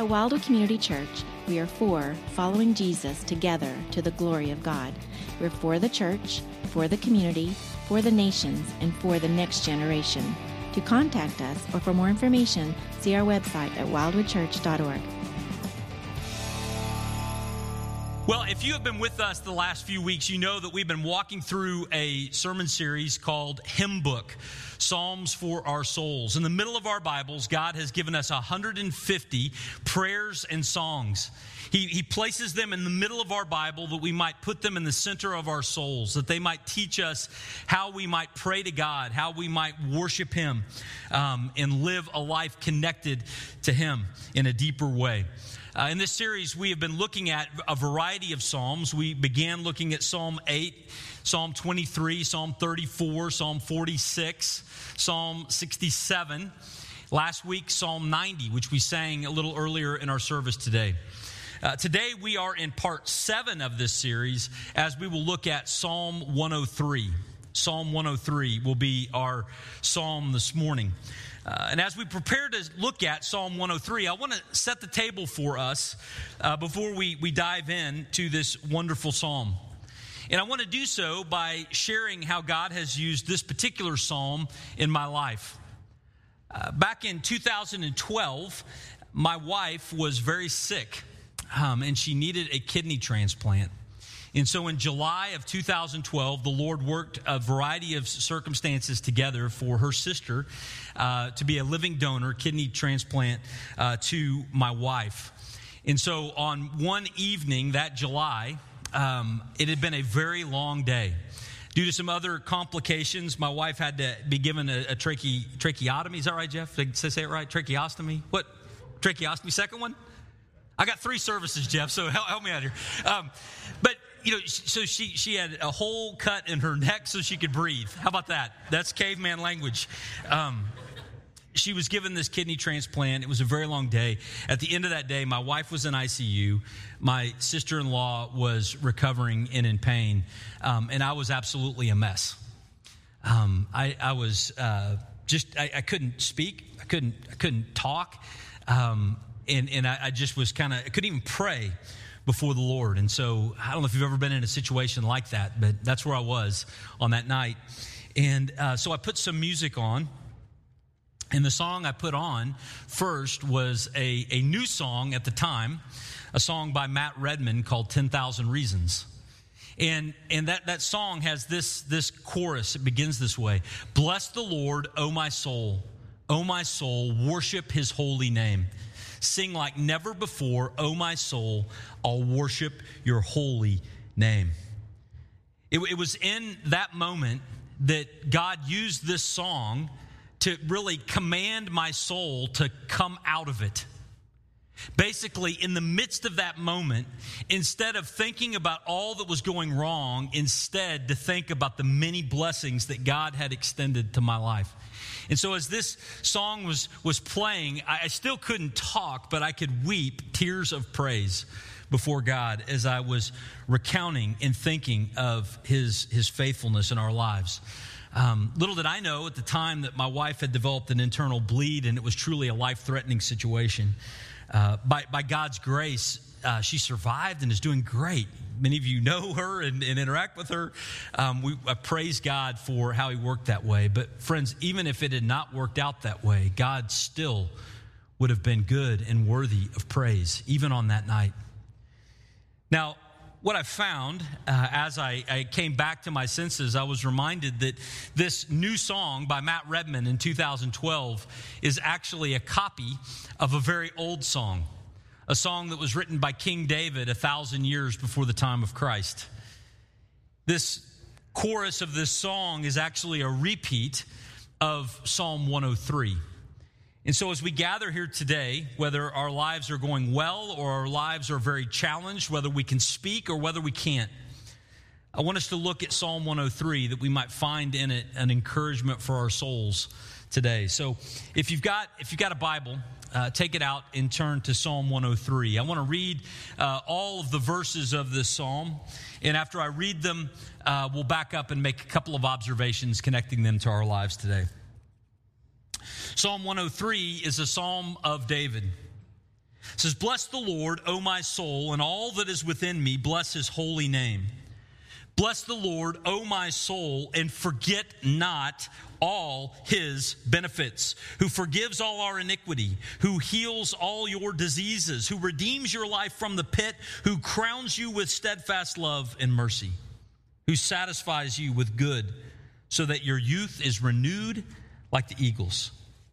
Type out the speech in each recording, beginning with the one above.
At Wildwood Community Church, we are for following Jesus together to the glory of God. We're for the church, for the community, for the nations, and for the next generation. To contact us or for more information, see our website at wildwoodchurch.org. Well, if you have been with us the last few weeks, you know that we've been walking through a sermon series called Hymn Book, Psalms for Our Souls. In the middle of our Bibles, God has given us 150 prayers and songs. He places them in the middle of our Bible that we might put them in the center of our souls, that they might teach us how we might pray to God, how we might worship Him, and live a life connected to Him in a deeper way. In this series, we have been looking at a variety of Psalms. We began looking at Psalm 8, Psalm 23, Psalm 34, Psalm 46, Psalm 67. Last week, Psalm 90, which we sang a little earlier in our service today. Today, we are in part 7 of this series as we will look at Psalm 103. Psalm 103 will be our psalm this morning. And as we prepare to look at Psalm 103, I want to set the table for us before we dive in to this wonderful psalm. And I want to do so by sharing how God has used this particular psalm in my life. Back in 2012, my wife was very sick, and she needed a kidney transplant. And so in July of 2012, the Lord worked a variety of circumstances together for her sister to be a living donor, kidney transplant to my wife. And so on one evening that July, it had been a very long day. Due to some other complications, my wife had to be given a tracheotomy. Is that right, Jeff? Did I say it right? Tracheostomy? What? Tracheostomy, second one? I got 3 services, Jeff, so help me out here. But so she had a hole cut in her neck so she could breathe. How about that? That's caveman language. She was given this kidney transplant. It was a very long day. At the end of that day, my wife was in ICU. My sister-in-law was recovering and in pain. And I was absolutely a mess. I was I couldn't speak. I couldn't talk. And I just was I couldn't even pray before the Lord. And so I don't know if you've ever been in a situation like that, but that's where I was on that night. And so I put some music on. And the song I put on first was a new song at the time, a song by Matt Redman called 10,000 Reasons. And that song has this chorus. It begins this way. Bless the Lord, O my soul, worship His holy name. Sing like never before, O my soul, I'll worship your holy name. It was in that moment that God used this song to really command my soul to come out of it. Basically, in the midst of that moment, instead of thinking about all that was going wrong, instead to think about the many blessings that God had extended to my life. And so as this song was playing, I still couldn't talk, but I could weep tears of praise before God as I was recounting and thinking of His faithfulness in our lives. Little did I know at the time that my wife had developed an internal bleed, and it was truly a life-threatening situation. By God's grace, she survived and is doing great. Many of you know her and interact with her. I praise God for how He worked that way. But friends, even if it had not worked out that way, God still would have been good and worthy of praise, even on that night. Now, what I found as I came back to my senses, I was reminded that this new song by Matt Redman in 2012 is actually a copy of a very old song. A song that was written by King David 1,000 years before the time of Christ. This chorus of this song is actually a repeat of Psalm 103. And so as we gather here today, whether our lives are going well or our lives are very challenged, whether we can speak or whether we can't, I want us to look at Psalm 103 that we might find in it an encouragement for our souls today. So if you've got a Bible, take it out and turn to Psalm 103. I want to read all of the verses of this psalm. And after I read them, we'll back up and make a couple of observations connecting them to our lives today. Psalm 103 is a psalm of David. It says, "Bless the Lord, O my soul, and all that is within me, bless his holy name. Bless the Lord, O my soul, and forget not all his benefits, who forgives all our iniquity, who heals all your diseases, who redeems your life from the pit, who crowns you with steadfast love and mercy, who satisfies you with good, so that your youth is renewed like the eagles.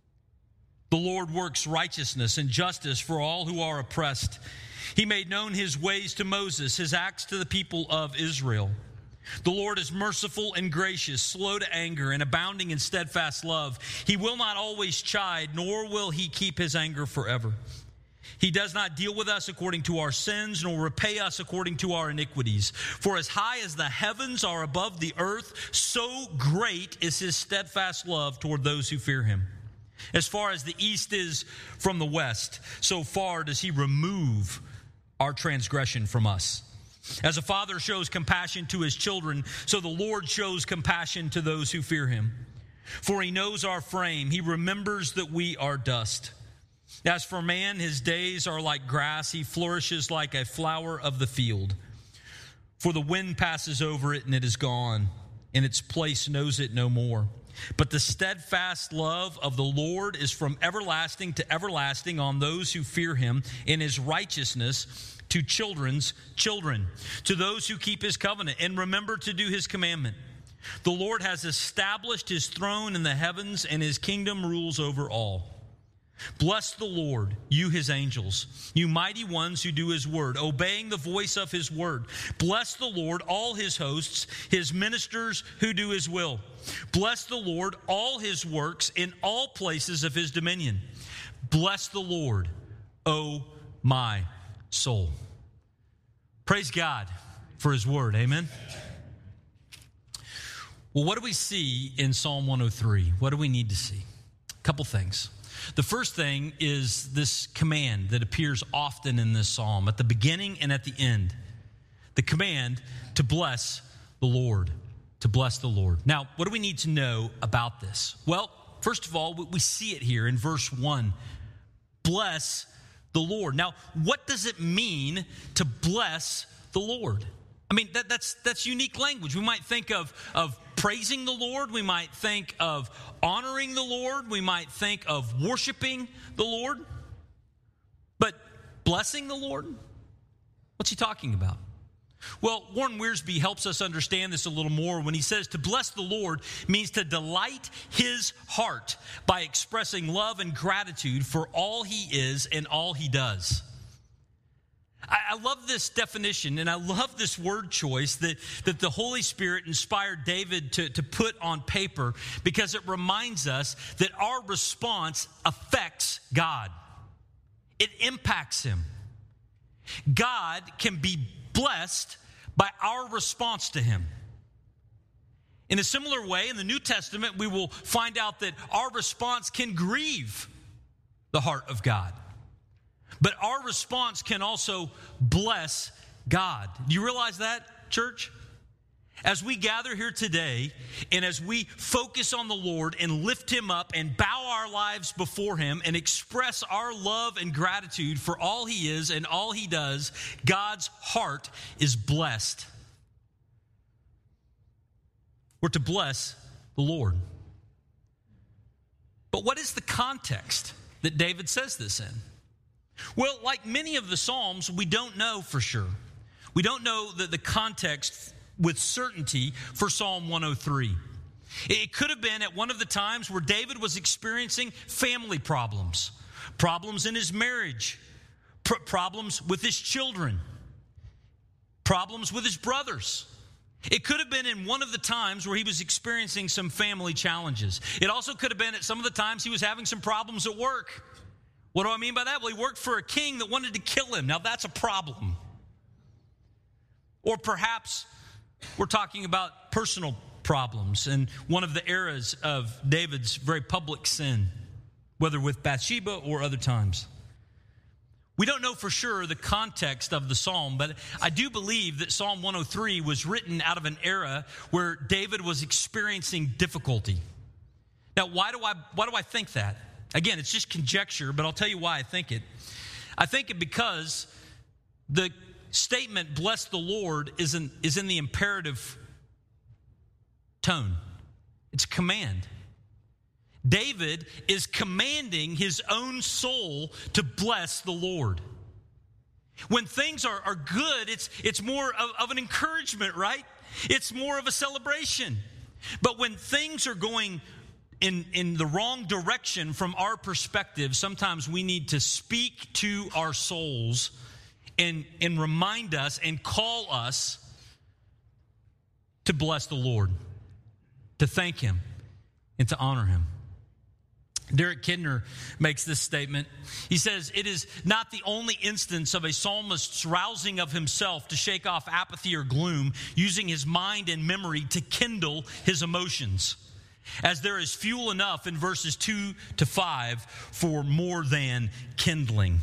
The Lord works righteousness and justice for all who are oppressed. He made known his ways to Moses, his acts to the people of Israel. The Lord is merciful and gracious, slow to anger, and abounding in steadfast love. He will not always chide, nor will he keep his anger forever. He does not deal with us according to our sins, nor repay us according to our iniquities. For as high as the heavens are above the earth, so great is his steadfast love toward those who fear him. As far as the east is from the west, so far does he remove our transgression from us. As a father shows compassion to his children, so the Lord shows compassion to those who fear him. For he knows our frame. He remembers that we are dust. As for man, his days are like grass. He flourishes like a flower of the field. For the wind passes over it, and it is gone, and its place knows it no more. But the steadfast love of the Lord is from everlasting to everlasting on those who fear him, in his righteousness to children's children, to those who keep his covenant and remember to do his commandment. The Lord has established his throne in the heavens, and his kingdom rules over all. Bless the Lord, you his angels, you mighty ones who do his word, obeying the voice of his word. Bless the Lord, all his hosts, his ministers who do his will. Bless the Lord, all his works in all places of his dominion. Bless the Lord, O my soul." Praise God for his word. Amen. Well, what do we see in Psalm 103? What do we need to see? A couple things. The first thing is this command that appears often in this psalm, at the beginning and at the end. The command to bless the Lord, to bless the Lord. Now, what do we need to know about this? Well, first of all, we see it here in verse 1. Bless the Lord. Now, what does it mean to bless the Lord? I mean, that's unique language. We might think of praising the Lord. We might think of honoring the Lord. We might think of worshiping the Lord. But blessing the Lord? What's he talking about? Well, Warren Wiersbe helps us understand this a little more when he says to bless the Lord means to delight his heart by expressing love and gratitude for all he is and all he does. I love this definition, and I love this word choice that the Holy Spirit inspired David to put on paper, because it reminds us that our response affects God. It impacts him. God can be blessed by our response to him. In a similar way, in the New Testament, we will find out that our response can grieve the heart of God. But our response can also bless God. Do you realize that, church? As we gather here today, and as we focus on the Lord and lift him up and bow our lives before him and express our love and gratitude for all he is and all he does, God's heart is blessed. We're to bless the Lord. But what is the context that David says this in? Well, like many of the Psalms, we don't know for sure. We don't know the context with certainty for Psalm 103. It could have been at one of the times where David was experiencing family problems, problems in his marriage, problems with his children, problems with his brothers. It could have been in one of the times where he was experiencing some family challenges. It also could have been at some of the times he was having some problems at work. What do I mean by that? Well, he worked for a king that wanted to kill him. Now, that's a problem. Or perhaps we're talking about personal problems and one of the eras of David's very public sin, whether with Bathsheba or other times. We don't know for sure the context of the psalm, but I do believe that Psalm 103 was written out of an era where David was experiencing difficulty. Now, why do I think that? Again, it's just conjecture, but I'll tell you why I think it. I think because the statement, bless the Lord, is in the imperative tone. It's a command. David is commanding his own soul to bless the Lord. When things are good, it's more of an encouragement, right? It's more of a celebration. But when things are going in the wrong direction from our perspective, sometimes we need to speak to our souls and remind us and call us to bless the Lord, to thank Him, and to honor Him. Derek Kidner makes this statement. He says, "It is not the only instance of a psalmist's rousing of himself to shake off apathy or gloom, using his mind and memory to kindle his emotions, as there is fuel enough in verses 2 to 5 for more than kindling."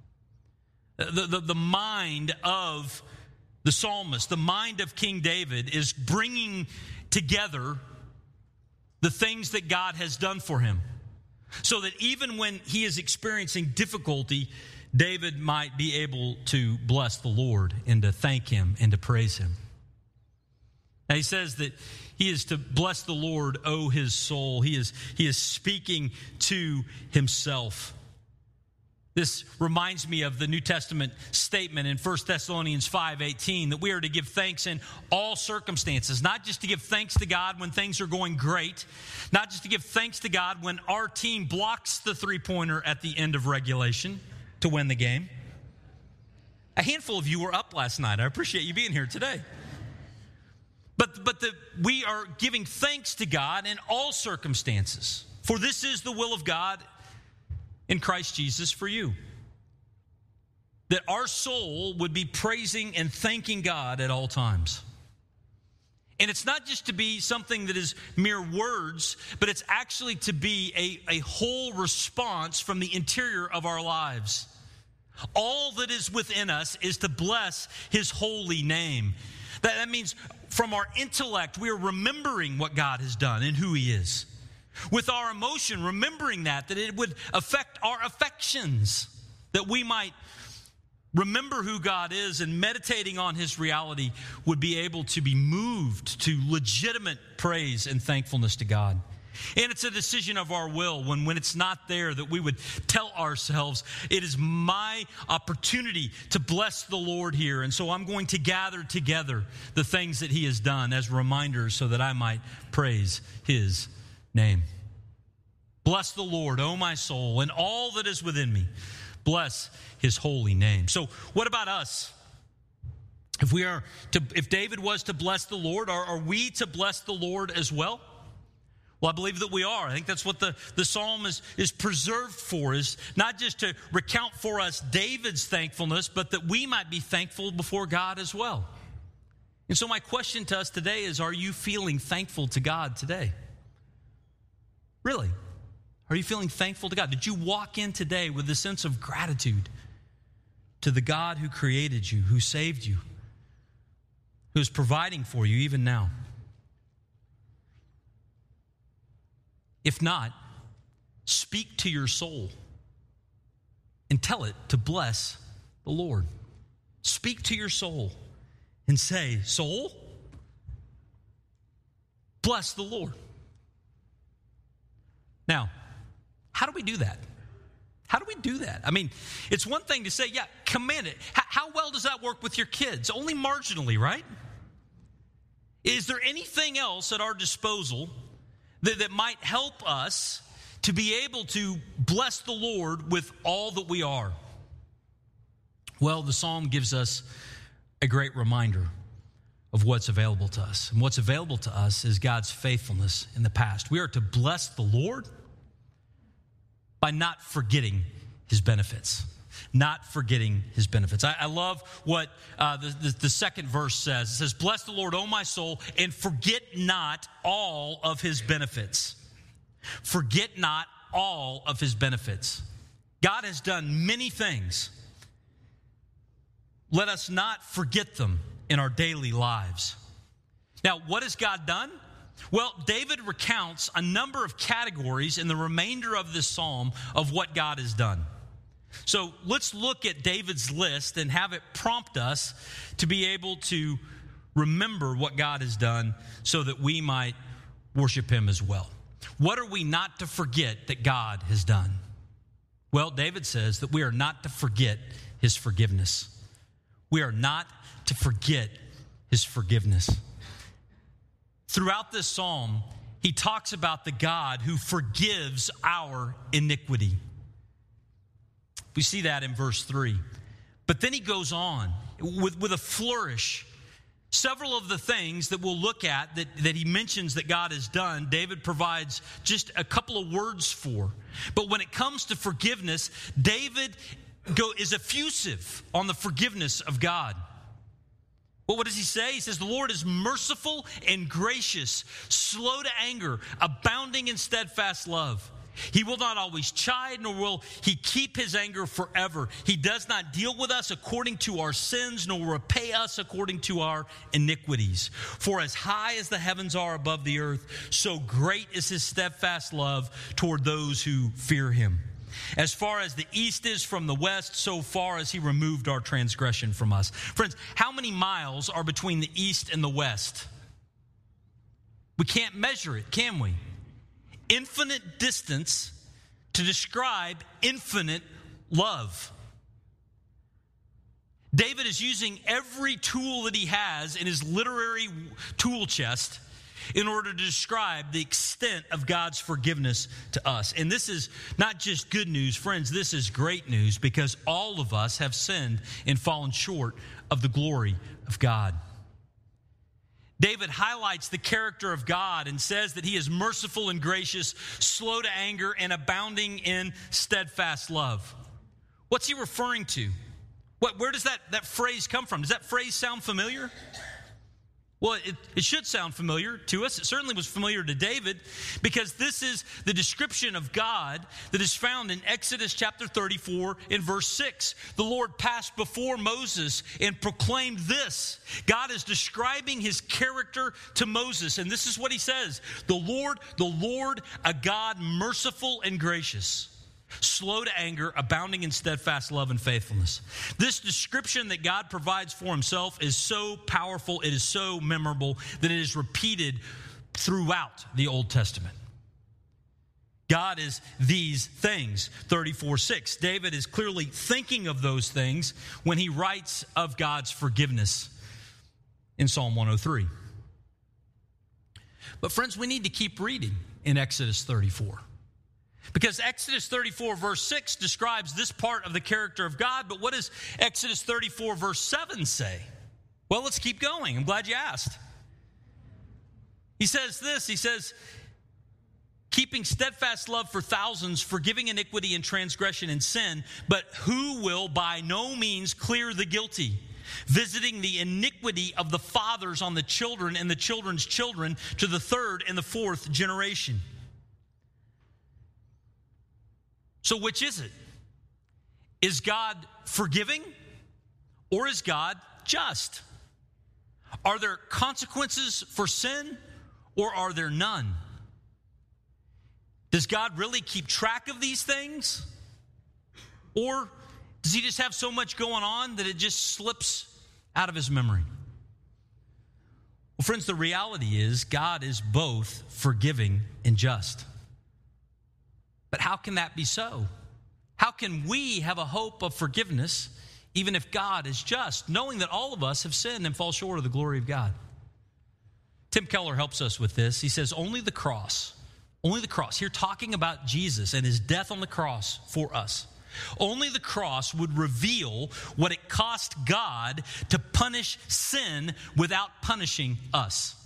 The mind of the psalmist, the mind of King David, is bringing together the things that God has done for him, so that even when he is experiencing difficulty, David might be able to bless the Lord and to thank Him and to praise Him. Now he says that he is to bless the Lord, O his soul. He is speaking to himself. This reminds me of the New Testament statement in 1 Thessalonians 5:18 that we are to give thanks in all circumstances, not just to give thanks to God when things are going great, not just to give thanks to God when our team blocks the three-pointer at the end of regulation to win the game. A handful of you were up last night. I appreciate you being here today. But we are giving thanks to God in all circumstances, for this is the will of God in Christ Jesus for you. That our soul would be praising and thanking God at all times. And it's not just to be something that is mere words, but it's actually to be a whole response from the interior of our lives. All that is within us is to bless His holy name. That means from our intellect, we are remembering what God has done and who He is. With our emotion, remembering that it would affect our affections, that we might remember who God is, and meditating on His reality would be able to be moved to legitimate praise and thankfulness to God. And it's a decision of our will when it's not there, that we would tell ourselves, it is my opportunity to bless the Lord here. And so I'm going to gather together the things that He has done as reminders so that I might praise His name. Bless the Lord, O my soul, and all that is within me. Bless His holy name. So what about us? If David was to bless the Lord, are we to bless the Lord as well? Well, I believe that we are. I think that's what the psalm is preserved for, is not just to recount for us David's thankfulness, but that we might be thankful before God as well. And so my question to us today is, are you feeling thankful to God today? Really? Are you feeling thankful to God? Did you walk in today with a sense of gratitude to the God who created you, who saved you, who is providing for you even now? If not, speak to your soul and tell it to bless the Lord. Speak to your soul and say, soul, bless the Lord. Now, how do we do that? How do we do that? I mean, it's one thing to say, yeah, command it. How well does that work with your kids? Only marginally, right? Is there anything else at our disposal that might help us to be able to bless the Lord with all that we are? Well, the psalm gives us a great reminder of what's available to us. And what's available to us is God's faithfulness in the past. We are to bless the Lord by not forgetting His benefits. Not forgetting His benefits. I love what the second verse says. It says, bless the Lord, O my soul, and forget not all of His benefits. Forget not all of His benefits. God has done many things. Let us not forget them in our daily lives. Now, what has God done? Well, David recounts a number of categories in the remainder of this psalm of what God has done. So let's look at David's list and have it prompt us to be able to remember what God has done so that we might worship him as well. What are we not to forget that God has done? Well, David says that we are not to forget his forgiveness. We are not to forget his forgiveness. Throughout this psalm, he talks about the God who forgives our iniquity. We see that in verse 3. But then he goes on with a flourish. Several of the things that we'll look at that he mentions that God has done, David provides just a couple of words for. But when it comes to forgiveness, David is effusive on the forgiveness of God. Well, what does he say? He says, the Lord is merciful and gracious, slow to anger, abounding in steadfast love. He will not always chide, nor will he keep his anger forever. He does not deal with us according to our sins, nor repay us according to our iniquities. For as high as the heavens are above the earth, so great is his steadfast love toward those who fear him. As far as the east is from the west, so far as he removed our transgression from us. Friends, how many miles are between the east and the west? We can't measure it, can we? Infinite distance to describe infinite love. David is using every tool that he has in his literary tool chest in order to describe the extent of God's forgiveness to us. And this is not just good news, friends, this is great news because all of us have sinned and fallen short of the glory of God. David highlights the character of God and says that he is merciful and gracious, slow to anger, and abounding in steadfast love. What's he referring to? Where does that phrase come from? Does that phrase sound familiar? Well, it should sound familiar to us. It certainly was familiar to David because this is the description of God that is found in Exodus chapter 34 in verse 6. The Lord passed before Moses and proclaimed this. God is describing his character to Moses, and this is what he says. The Lord, a God merciful and gracious, slow to anger, abounding in steadfast love and faithfulness. This description that God provides for himself is so powerful, it is so memorable that it is repeated throughout the Old Testament. God is these things, 34:6. David is clearly thinking of those things when he writes of God's forgiveness in Psalm 103. But friends, we need to keep reading in Exodus 34. Because Exodus 34 verse 6 describes this part of the character of God, but what does Exodus 34 verse 7 say? Well, let's keep going. I'm glad you asked. He says this, he says, keeping steadfast love for thousands, forgiving iniquity and transgression and sin, but who will by no means clear the guilty, visiting the iniquity of the fathers on the children and the children's children to the third and the fourth generation. So which is it? Is God forgiving or is God just? Are there consequences for sin or are there none? Does God really keep track of these things? Or does he just have so much going on that it just slips out of his memory? Well, friends, the reality is God is both forgiving and just. But how can that be so? How can we have a hope of forgiveness even if God is just, knowing that all of us have sinned and fall short of the glory of God? Tim Keller helps us with this. He says, only the cross, here talking about Jesus and his death on the cross for us, only the cross would reveal what it cost God to punish sin without punishing us.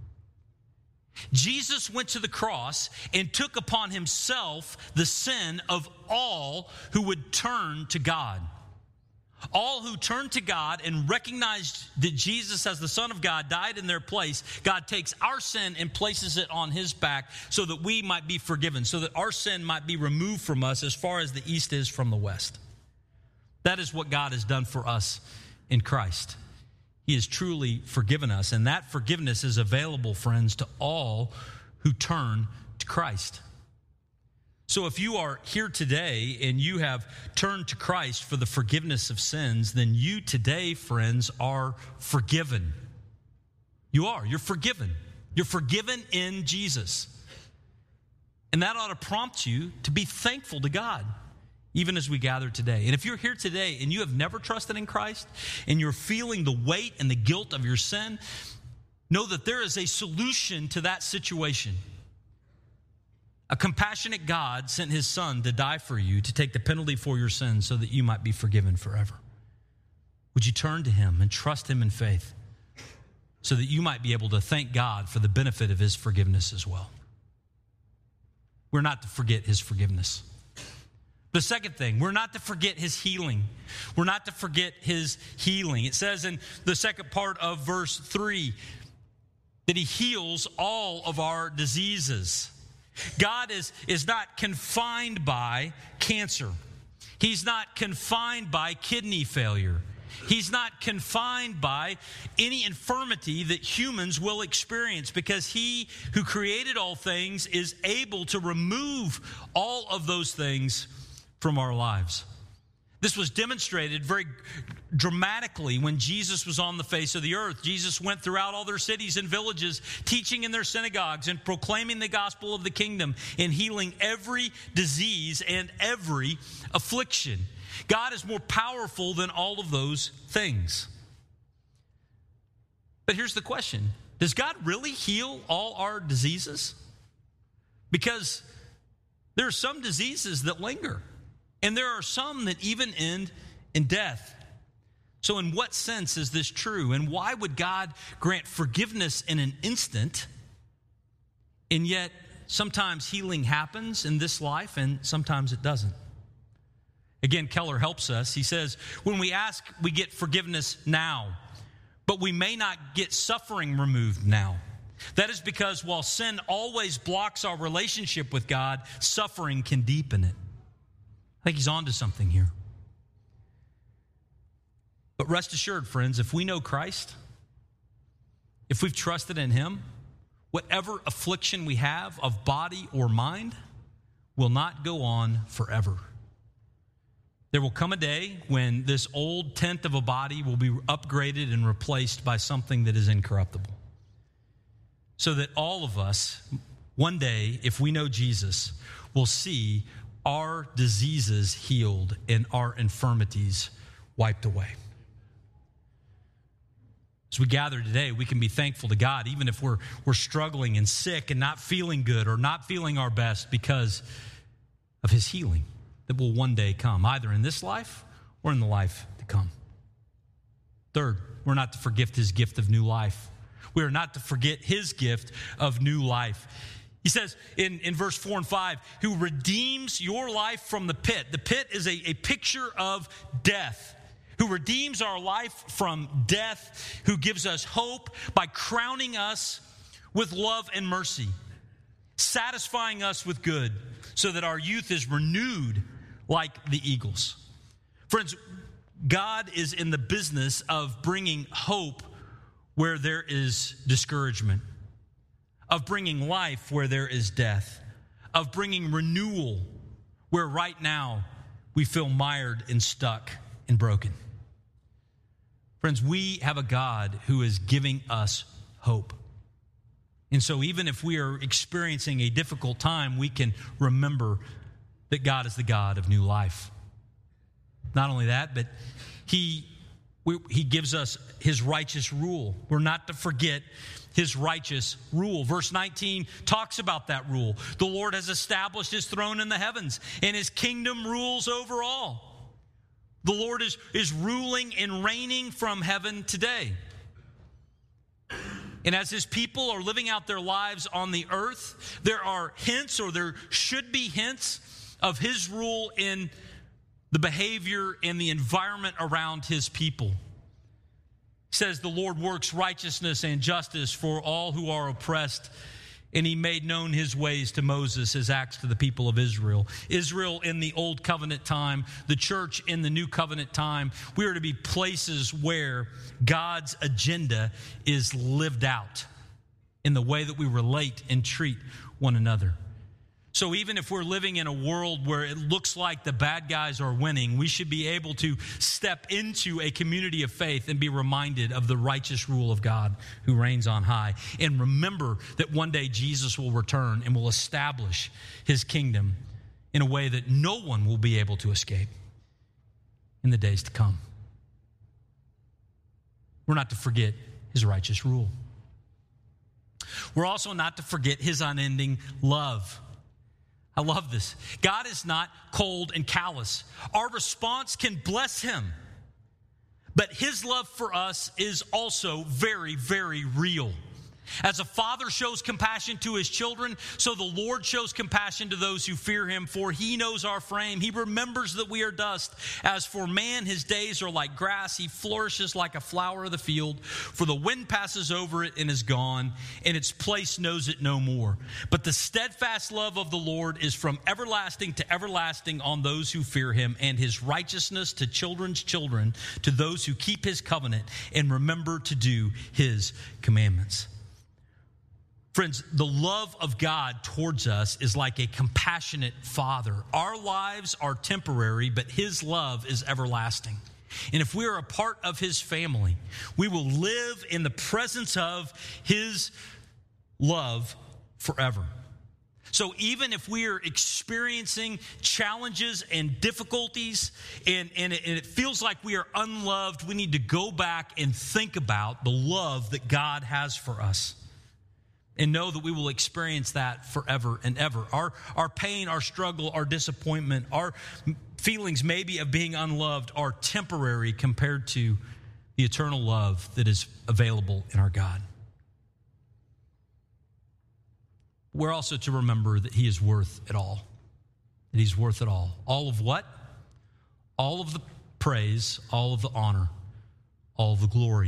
Jesus went to the cross and took upon himself the sin of all who would turn to God. All who turned to God and recognized that Jesus as the Son of God died in their place, God takes our sin and places it on his back so that we might be forgiven, so that our sin might be removed from us as far as the east is from the west. That is what God has done for us in Christ. He has truly forgiven us, and that forgiveness is available, friends, to all who turn to Christ. So if you are here today and you have turned to Christ for the forgiveness of sins, then you today, friends, are forgiven. You are. You're forgiven. You're forgiven in Jesus. And that ought to prompt you to be thankful to God, even as we gather today. And if you're here today and you have never trusted in Christ and you're feeling the weight and the guilt of your sin, know that there is a solution to that situation. A compassionate God sent his Son to die for you, to take the penalty for your sins so that you might be forgiven forever. Would you turn to him and trust him in faith so that you might be able to thank God for the benefit of his forgiveness as well? We're not to forget his forgiveness. The second thing, we're not to forget his healing. We're not to forget his healing. It says in the second part of verse 3 that he heals all of our diseases. God is not confined by cancer. He's not confined by kidney failure. He's not confined by any infirmity that humans will experience, because he who created all things is able to remove all of those things from our lives. This was demonstrated very dramatically when Jesus was on the face of the earth. Jesus went throughout all their cities and villages, teaching in their synagogues and proclaiming the gospel of the kingdom and healing every disease and every affliction. God is more powerful than all of those things. But here's the question. Does God really heal all our diseases? Because there are some diseases that linger. And there are some that even end in death. So in what sense is this true? And why would God grant forgiveness in an instant, and yet sometimes healing happens in this life and sometimes it doesn't? Again, Keller helps us. He says, when we ask, we get forgiveness now, but we may not get suffering removed now. That is because while sin always blocks our relationship with God, suffering can deepen it. I think he's on to something here. But rest assured, friends, if we know Christ, if we've trusted in him, whatever affliction we have of body or mind will not go on forever. There will come a day when this old tent of a body will be upgraded and replaced by something that is incorruptible. So that all of us, one day, if we know Jesus, will see our diseases healed and our infirmities wiped away. As we gather today, we can be thankful to God, even if we're struggling and sick and not feeling good or not feeling our best, because of his healing that will one day come, either in this life or in the life to come. Third, we're not to forget his gift of new life. We are not to forget his gift of new life. He says in verse 4 and 5, who redeems your life from the pit. The pit is a picture of death. Who redeems our life from death, who gives us hope by crowning us with love and mercy, satisfying us with good, so that our youth is renewed like the eagles. Friends, God is in the business of bringing hope where there is discouragement, of bringing life where there is death, of bringing renewal where right now we feel mired and stuck and broken. Friends, we have a God who is giving us hope. And so even if we are experiencing a difficult time, we can remember that God is the God of new life. Not only that, but He gives us his righteous rule. We're not to forget his righteous rule. Verse 19 talks about that rule. The Lord has established his throne in the heavens, and his kingdom rules over all. The Lord is ruling and reigning from heaven today. And as his people are living out their lives on the earth, there are hints, or there should be hints, of his rule in the behavior and the environment around his people. He says the Lord works righteousness and justice for all who are oppressed, and he made known his ways to Moses, his acts to the people of Israel. Israel in the old covenant time, the church in the new covenant time, we are to be places where God's agenda is lived out in the way that we relate and treat one another. So even if we're living in a world where it looks like the bad guys are winning, we should be able to step into a community of faith and be reminded of the righteous rule of God who reigns on high. And remember that one day Jesus will return and will establish his kingdom in a way that no one will be able to escape in the days to come. We're not to forget his righteous rule. We're also not to forget his unending love. I love this. God is not cold and callous. Our response can bless him. But his love for us is also very, very real. As a father shows compassion to his children, so the Lord shows compassion to those who fear him, for he knows our frame. He remembers that we are dust. As for man, his days are like grass. He flourishes like a flower of the field. For the wind passes over it and is gone, and its place knows it no more. But the steadfast love of the Lord is from everlasting to everlasting on those who fear him, and his righteousness to children's children, to those who keep his covenant and remember to do his commandments. Friends, the love of God towards us is like a compassionate father. Our lives are temporary, but his love is everlasting. And if we are a part of his family, we will live in the presence of his love forever. So even if we are experiencing challenges and difficulties and it feels like we are unloved, we need to go back and think about the love that God has for us. And know that we will experience that forever and ever. Our pain, our struggle, our disappointment, our feelings maybe of being unloved are temporary compared to the eternal love that is available in our God. We're also to remember that he is worth it all. That he's worth it all. All of what? All of the praise, all of the honor, all of the glory.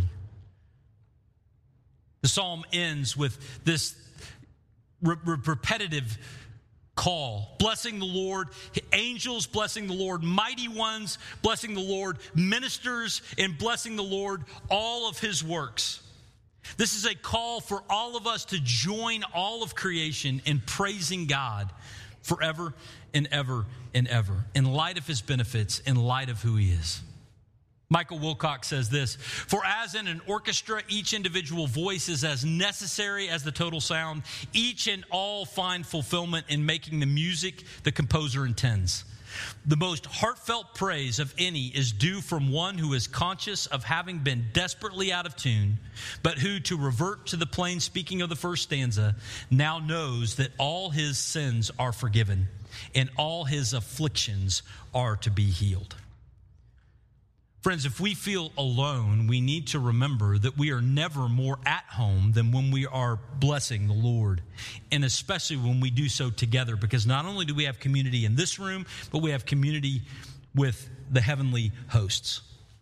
The psalm ends with this repetitive call. Blessing the Lord, angels blessing the Lord, mighty ones blessing the Lord, ministers and blessing the Lord, all of his works. This is a call for all of us to join all of creation in praising God forever and ever and ever, in light of his benefits, in light of who he is. Michael Wilcox says this: for as in an orchestra, each individual voice is as necessary as the total sound, each and all find fulfillment in making the music the composer intends. The most heartfelt praise of any is due from one who is conscious of having been desperately out of tune, but who, to revert to the plain speaking of the first stanza, now knows that all his sins are forgiven and all his afflictions are to be healed. Friends, if we feel alone, we need to remember that we are never more at home than when we are blessing the Lord, and especially when we do so together, because not only do we have community in this room, but we have community with the heavenly hosts.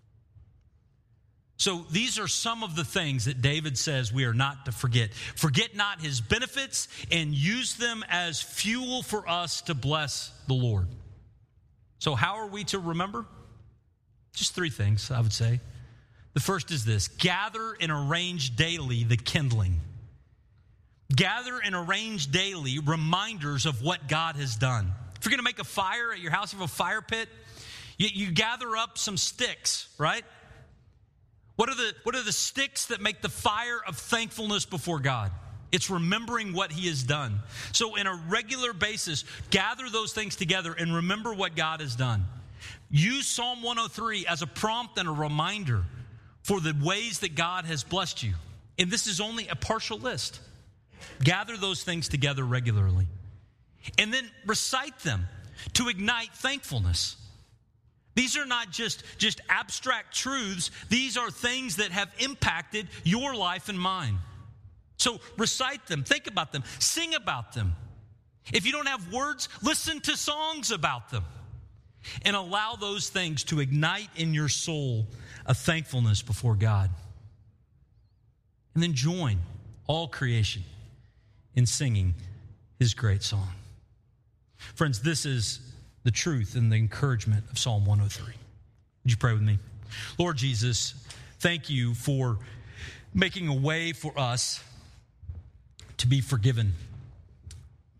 So these are some of the things that David says we are not to forget. Forget not his benefits and use them as fuel for us to bless the Lord. So how are we to remember? Just three things, I would say. The first is this: gather and arrange daily the kindling. Gather and arrange daily reminders of what God has done. If you're going to make a fire at your house, you have a fire pit, you gather up some sticks, right? What are the sticks that make the fire of thankfulness before God? It's remembering what he has done. So in a regular basis, gather those things together and remember what God has done. Use Psalm 103 as a prompt and a reminder for the ways that God has blessed you. And this is only a partial list. Gather those things together regularly. And then recite them to ignite thankfulness. These are not just abstract truths. These are things that have impacted your life and mine. So recite them, think about them, sing about them. If you don't have words, listen to songs about them. And allow those things to ignite in your soul a thankfulness before God. And then join all creation in singing his great song. Friends, this is the truth and the encouragement of Psalm 103. Would you pray with me? Lord Jesus, thank you for making a way for us to be forgiven.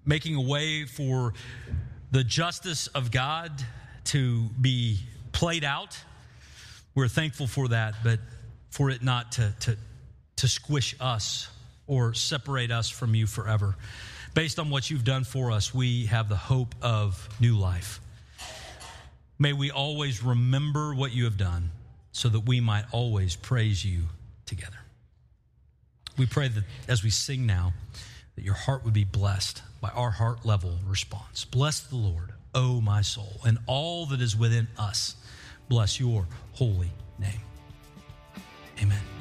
making a way for the justice of God to be played out. We're thankful for that, but for it not to squish us or separate us from you forever. Based on what you've done for us, we have the hope of new life. May we always remember what you have done so that we might always praise you together. We pray that as we sing now, that your heart would be blessed by our heart level response. Bless the Lord, O my soul, and all that is within us. Bless your holy name. Amen.